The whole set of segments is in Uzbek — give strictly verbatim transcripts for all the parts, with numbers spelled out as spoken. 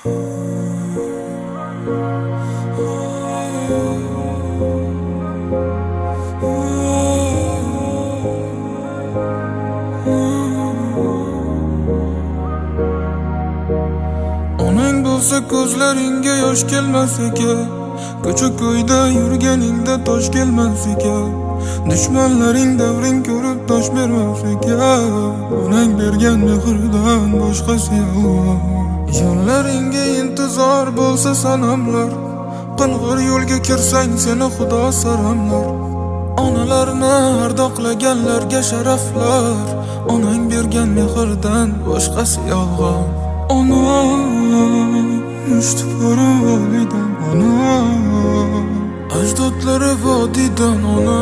Onang bo'lsa ko'zlaringga yosh kelmas ekan, ko'cha-ko'yda yurganingda tosh kelmas ekan, dushmanlaring davring ko'rib tosh bermas ekan. Onang bergan mehrdan boshqasi yo'q. Yo'llaringga intizor bo'lsa salomlar, qing'ir yo'lga kirsang seni xudo saramlar. Onalarni ardoqlaganlarga sharaflar, onang bergan mehrdan boshqasi yolg'on. Ona mushtipora volidan, ona ajdodlari vodiydan, ona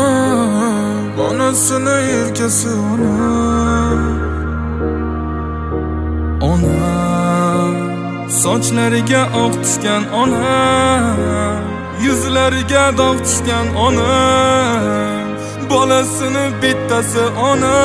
onasini erkasi, ona ona sochlariga oq tushgan, ona yuzlariga dog' tushgan, ona bolasini bittasi, ona.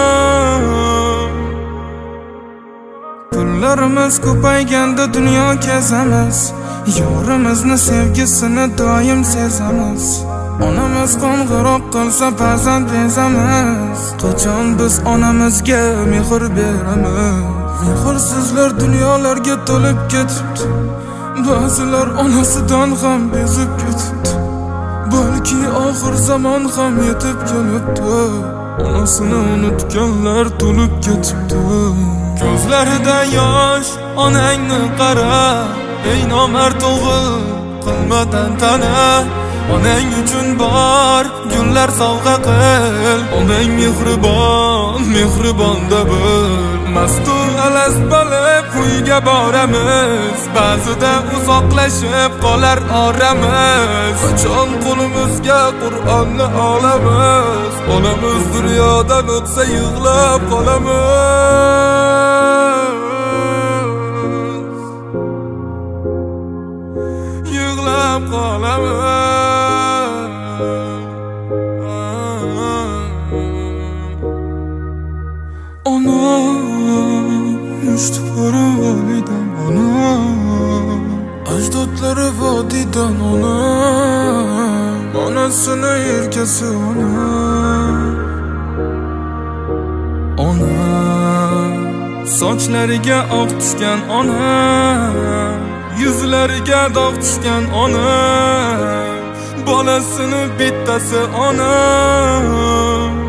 Pullarimiz ko'payganda dunyo kezamiz, yorimizni sevgisini doim sezamiz. Onamiz qo'ng'iroq qilsa ba'zan bezamiz, qachon biz onamizga mehr beramiz? Mehrsizlar dunyolarga to'lib ketibdi, ba'zilar onasidan ham bezib ketibdi. Balki oxir zamon ham yetib kelibdi, onasini unutganlar to'lib ketibdi. Ko'zlarida yosh onangni qara, ey nomard o'g'il qilma tantana. Onang uchun bor gullar sovg'a qil, onang mehribon, mehribonda bil. Mastur alas bo'lib uyga boramiz, ba'zida uzoqlashib qolar oramiz. Qachon qo'limizga Qur'onni olamiz, onamiz dunyodan o'tsa yig'lab qolamiz, yig'lab qolamiz. Ona mushtipora volidan, ona ajdodlari vodiydan, ona onasini erkasi, ona ona sochlariga oq tushgan, ona yuzlariga dog' tushgan, ona bolasini bittasi, ona